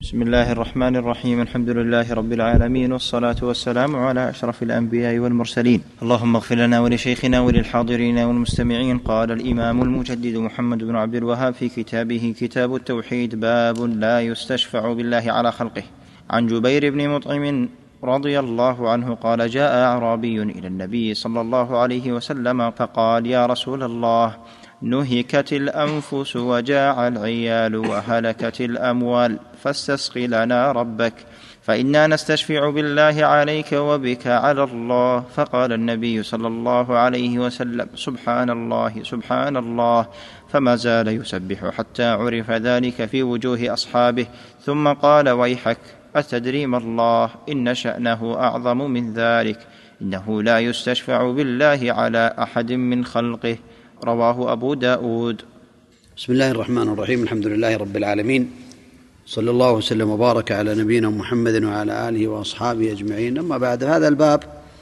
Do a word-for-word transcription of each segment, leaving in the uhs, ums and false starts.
بسم الله الرحمن الرحيم. الحمد لله رب العالمين، والصلاة والسلام على أشرف الأنبياء والمرسلين. اللهم اغفر لنا ولشيخنا وللحاضرين والمستمعين. قال الإمام المجدد محمد بن عبد الوهاب في كتابه كتاب التوحيد: باب لا يستشفع بالله على خلقه. عن جبير بن مطعم رضي الله عنه قال: جاء أعرابي إلى النبي صلى الله عليه وسلم فقال: يا رسول الله، نهكت الأنفس وجاع العيال وهلكت الأموال، فاستسق لنا ربك، فإنا نستشفع بالله عليك وبك على الله. فقال النبي صلى الله عليه وسلم: سبحان الله سبحان الله، فما زال يسبح حتى عرف ذلك في وجوه أصحابه، ثم قال: ويحك، أتدري ما الله؟ إن شأنه أعظم من ذلك، إنه لا يستشفع بالله على أحد من خلقه. رواه أبو داود. بسم الله الرحمن الرحيم. الحمد لله رب العالمين، صلى الله وسلم وبارك على نبينا محمد وعلى آله وأصحابه أجمعين. أما بعد، هذا الباب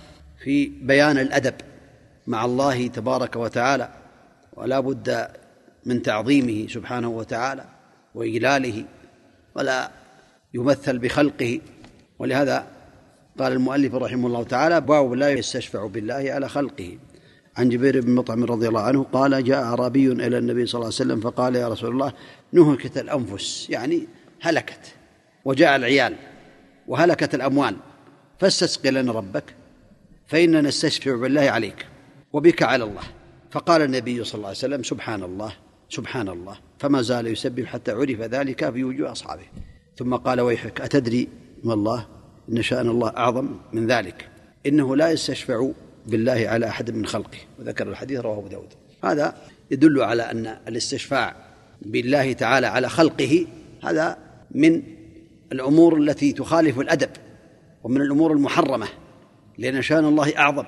في بيان الأدب مع الله تبارك وتعالى، ولا بد من تعظيمه سبحانه وتعالى وإجلاله، ولا يمثل بخلقه. ولهذا قال المؤلف رحمه الله تعالى: باب لا يستشفع بالله على خلقه. عن جبير بن مطعم رضي الله عنه قال: جاء أعرابي إلى النبي صلى الله عليه وسلم فقال: يا رسول الله، نهكت الأنفس، يعني هلكت، وجاء العيال وهلكت الأموال، فاستسق لنا ربك، فإننا نستشفع بالله عليك وبك على الله. فقال النبي صلى الله عليه وسلم: سبحان الله سبحان الله، فما زال يسبح حتى عرف ذلك في وجوه أصحابه، ثم قال: ويحك، أتدري ما الله؟ إن شأن الله أعظم من ذلك، إنه لا يستشفع بالله على أحد من خلقه. وذكر الحديث رواه أبو داود. هذا يدل على أن الاستشفاع بالله تعالى على خلقه هذا من الأمور التي تخالف الأدب، ومن الأمور المحرمة، لأن شأن الله أعظم.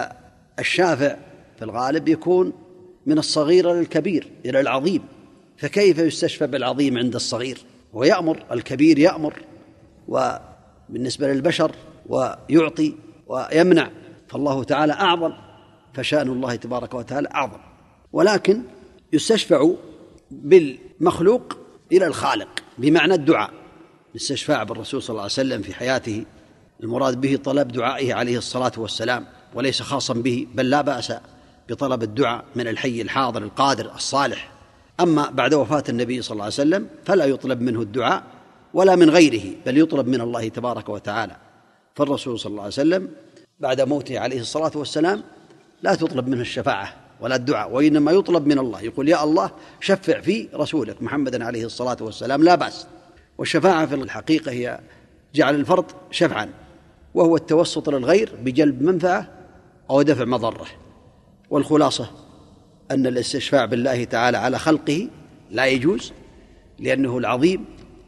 فالشافع في الغالب يكون من الصغير إلى الكبير إلى العظيم، فكيف يستشفى بالعظيم عند الصغير؟ ويأمر الكبير يأمر، وبالنسبة للبشر ويعطي ويمنع، فالله تعالى أعظم، فشأن الله تبارك وتعالى أعظم. ولكن يستشفع بالمخلوق إلى الخالق بمعنى الدعاء. الاستشفاع بالرسول صلى الله عليه وسلم في حياته المراد به طلب دعائه عليه الصلاة والسلام، وليس خاصا به، بل لا بأس بطلب الدعاء من الحي الحاضر القادر الصالح. أما بعد وفاة النبي صلى الله عليه وسلم فلا يطلب منه الدعاء ولا من غيره، بل يطلب من الله تبارك وتعالى. فالرسول صلى الله عليه وسلم بعد موته عليه الصلاة والسلام لا تطلب منه الشفاعة ولا الدعاء، وإنما يطلب من الله، يقول: يا الله، شفع في رسولك محمد عليه الصلاة والسلام، لا بأس. والشفاعة في الحقيقة هي جعل الفرد شفعا، وهو التوسط للغير بجلب منفعة أو دفع مضرة. والخلاصة أن الاستشفاع بالله تعالى على خلقه لا يجوز، لأنه العظيم،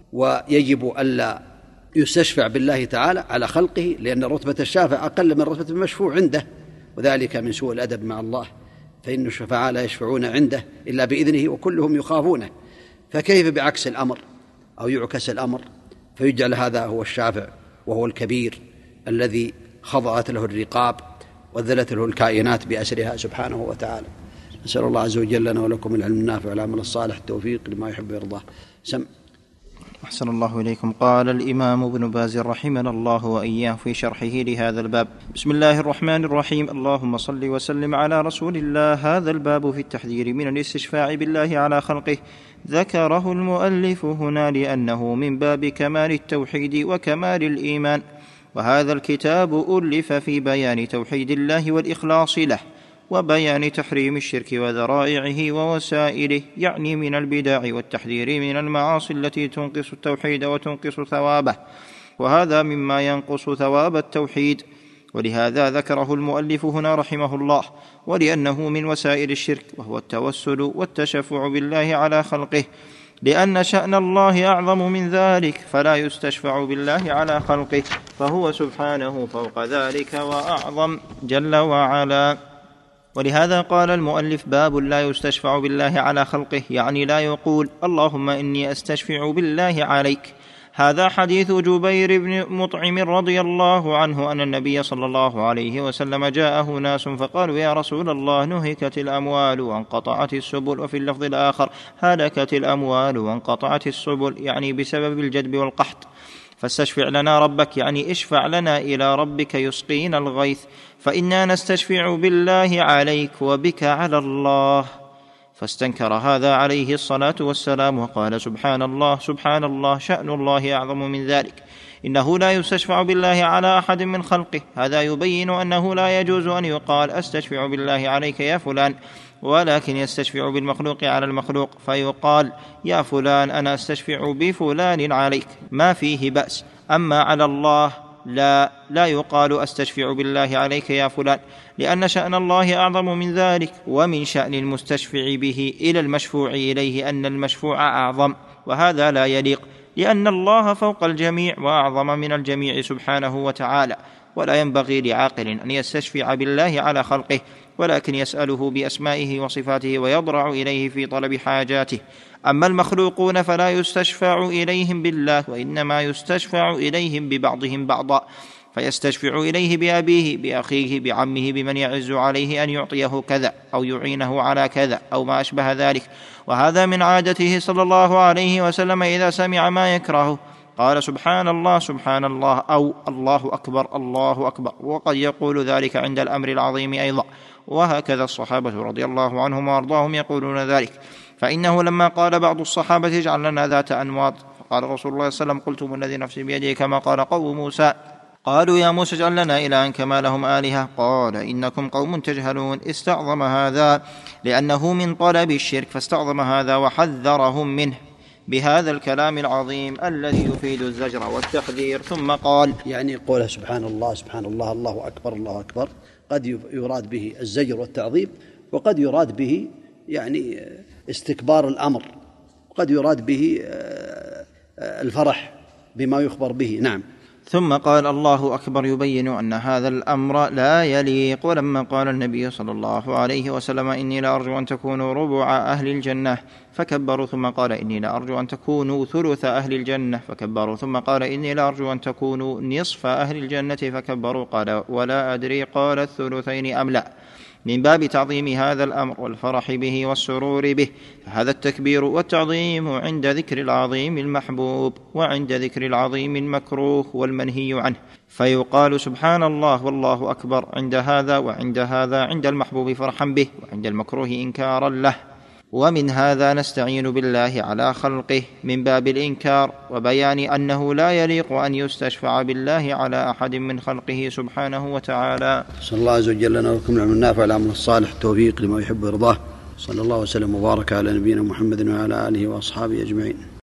ويجب ألا يستشفع بالله تعالى على خلقه، لأن رتبة الشافع أقل من رتبة المشفوع عنده، وذلك من سوء الأدب مع الله، فإن الشفعاء لا يشفعون عنده إلا بإذنه وكلهم يخافونه. فكيف بعكس الأمر أو يعكس الأمر، فيجعل هذا هو الشافع وهو الكبير الذي خضعت له الرقاب وذلت له الكائنات بأسرها سبحانه وتعالى. نسأل الله عز وجل لنا ولكم العلم النافع والعمل الصالح، التوفيق لما يحب ويرضاه. سم أحسن الله إليكم. قال الإمام ابن باز رحمنا الله وإياه في شرحه لهذا الباب: بسم الله الرحمن الرحيم. اللهم صل وسلم على رسول الله. هذا الباب في التحذير من الاستشفاع بالله على خلقه. ذكره المؤلف هنا لأنه من باب كمال التوحيد وكمال الإيمان، وهذا الكتاب ألف في بيان توحيد الله والإخلاص له، وبيان تحريم الشرك وذرائعه ووسائله، يعني من البدع، والتحذير من المعاصي التي تنقص التوحيد وتنقص ثوابه، وهذا مما ينقص ثواب التوحيد. ولهذا ذكره المؤلف هنا رحمه الله، ولأنه من وسائل الشرك، وهو التوسل والتشفع بالله على خلقه، لأن شأن الله أعظم من ذلك، فلا يستشفع بالله على خلقه، فهو سبحانه فوق ذلك وأعظم جل وعلا. ولهذا قال المؤلف: باب لا يستشفع بالله على خلقه، يعني لا يقول: اللهم إني أستشفع بالله عليك، هذا حديث جبير بن مطعم رضي الله عنه أن النبي صلى الله عليه وسلم جاءه ناس فقالوا يا رسول الله نهكت الأموال وانقطعت السبل، وفي اللفظ الآخر هلكت الأموال وانقطعت السبل، يعني بسبب الجدب والقحط، فاستشفع لنا ربك، يعني اشفع لنا إلى ربك يسقينا الغيث، فإنا نستشفع بالله عليك وبك على الله. فاستنكر هذا عليه الصلاة والسلام وقال سبحان الله سبحان الله، شأن الله أعظم من ذلك، إنه لا يستشفع بالله على أحد من خلقه. هذا يبين أنه لا يجوز أن يقال أستشفع بالله عليك يا فلان، ولكن يستشفع بالمخلوق على المخلوق، فيقال يا فلان أنا أستشفع بفلان عليك، ما فيه بأس. أما على الله لا لا يقال أستشفع بالله عليك يا فلان، لأن شأن الله أعظم من ذلك، ومن شأن المستشفع به إلى المشفوع إليه أن المشفوع أعظم، وهذا لا يليق، لأن الله فوق الجميع وأعظم من الجميع سبحانه وتعالى، ولا ينبغي لعاقل أن يستشفع بالله على خلقه، ولكن يسأله بأسمائه وصفاته ويضرع إليه في طلب حاجاته. أما المخلوقون فلا يستشفع إليهم بالله، وإنما يستشفع إليهم ببعضهم بعضا، فيستشفع إليه بأبيه بأخيه بعمه بمن يعز عليه أن يعطيه كذا أو يعينه على كذا أو ما أشبه ذلك. وهذا من عادته صلى الله عليه وسلم، إذا سمع ما يكرهه قال سبحان الله سبحان الله أو الله أكبر الله أكبر، وقد يقول ذلك عند الأمر العظيم أيضا، وهكذا الصحابة رضي الله عنهم وأرضاهم يقولون ذلك. فإنه لما قال بعض الصحابة اجعل لنا ذات أنواط، فقال رسول الله صلى الله عليه وسلم قلتم الذي نفسي بيده كما قال قوم موسى، قالوا يا موسى اجعل لنا إلها كما لهم آلهة، قال إنكم قوم تجهلون. استعظم هذا لأنه من طلب الشرك، فاستعظم هذا وحذرهم منه بهذا الكلام العظيم الذي يفيد الزجر والتحذير. ثم قال يعني قوله سبحان الله سبحان الله الله أكبر الله أكبر قد يراد به الزجر والتعظيم، وقد يراد به يعني استكبار الأمر، وقد يراد به الفرح بما يخبر به. نعم. ثم قال الله أكبر يبين أن هذا الأمر لا يليق. ولما قال النبي صلى الله عليه وسلم إني لأرجو أن تكونوا ربع أهل الجنة فكبروا، ثم قال إني لأرجو أن تكونوا ثلث أهل الجنة فكبروا، ثم قال إني لأرجو أن تكونوا نصف أهل الجنة فكبروا، قال ولا أدري قال الثلثين أم لا، من باب تعظيم هذا الأمر والفرح به والسرور به. فهذا التكبير والتعظيم عند ذكر العظيم المحبوب، وعند ذكر العظيم المكروه والمنهي عنه، فيقال سبحان الله والله أكبر عند هذا وعند هذا، عند المحبوب فرحا به، وعند المكروه إنكارا له. ومن هذا نستعين بالله على خلقه من باب الإنكار وبيان أنه لا يليق أن يستشفع بالله على أحد من خلقه سبحانه وتعالى. صلى الله عز وجل لنا ولكم العلم النافع والعمل الصالح، التوفيق لما يحب ويرضاه. صلى الله وسلم وبارك على نبينا محمد وعلى آله وأصحابه أجمعين.